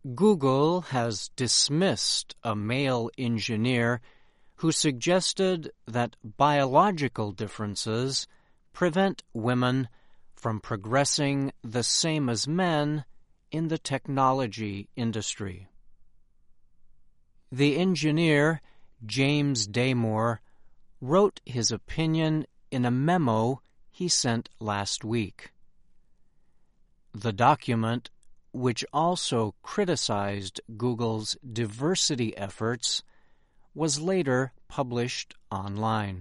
Google has dismissed a male engineer who suggested that biological differences prevent women from progressing the same as men in the technology industry. The engineer, James Damore, wrote his opinion in a memo he sent last week. The document, which also criticized Google's diversity efforts, was later published online.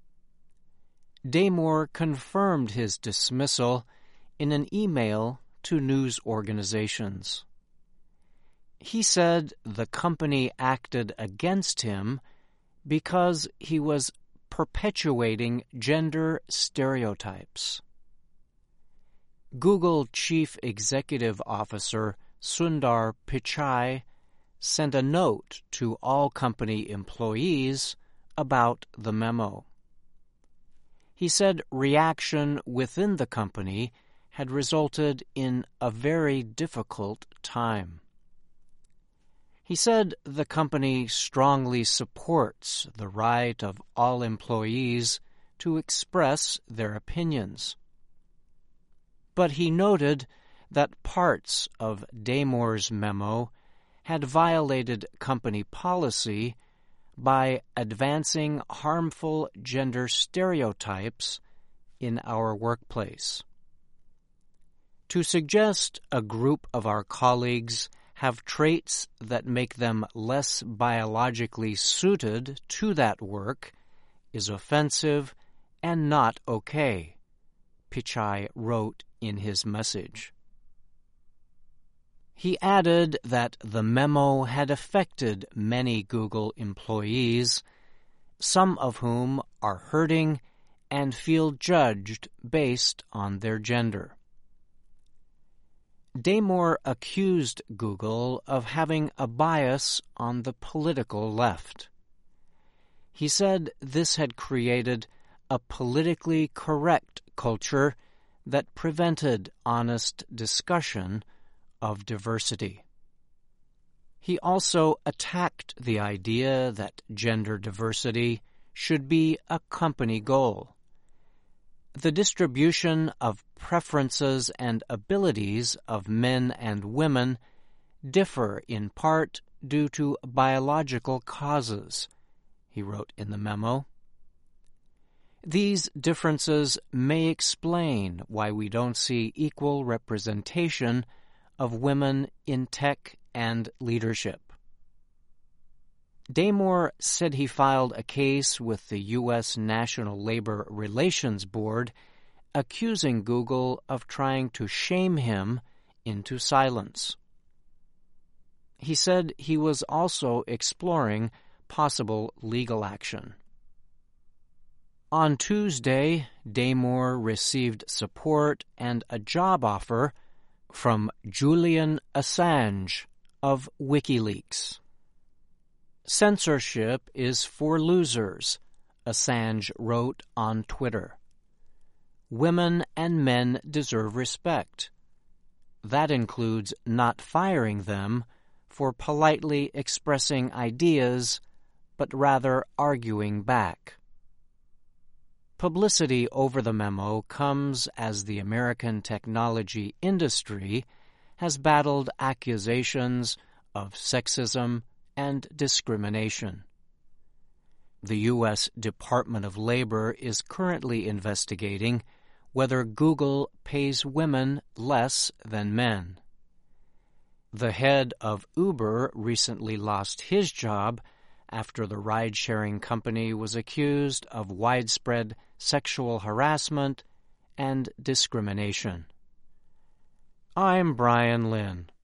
Damore confirmed his dismissal in an email to news organizations. He said the company acted against him because he was perpetuating gender stereotypes. Google Chief Executive Officer Sundar Pichai sent a note to all company employees about the memo. He said reaction within the company had resulted in a very difficult time. He said the company strongly supports the right of all employees to express their opinions. But he noted that parts of Damore's memo had violated company policy by advancing harmful gender stereotypes in our workplace. To suggest a group of our colleagues have traits that make them less biologically suited to that work is offensive and not okay, Pichai wrote in his message. He added that the memo had affected many Google employees, some of whom are hurting and feel judged based on their gender. Damore accused Google of having a bias on the political left. He said this had created a politically correct culture that prevented honest discussion of diversity. He also attacked the idea that gender diversity should be a company goal. The distribution of preferences and abilities of men and women differ in part due to biological causes, he wrote in the memo. These differences may explain why we don't see equal representation of women in tech and leadership. Damore said he filed a case with the U.S. National Labor Relations Board accusing Google of trying to shame him into silence. He said he was also exploring possible legal action. On Tuesday, Damore received support and a job offer from Julian Assange of WikiLeaks. Censorship is for losers, Assange wrote on Twitter. Women and men deserve respect. That includes not firing them for politely expressing ideas, but rather arguing back. Publicity over the memo comes as the American technology industry has battled accusations of sexism and discrimination. The U.S. Department of Labor is currently investigating whether Google pays women less than men. The head of Uber recently lost his job after the ride-sharing company was accused of widespread sexual harassment and discrimination. I'm Brian Lynn.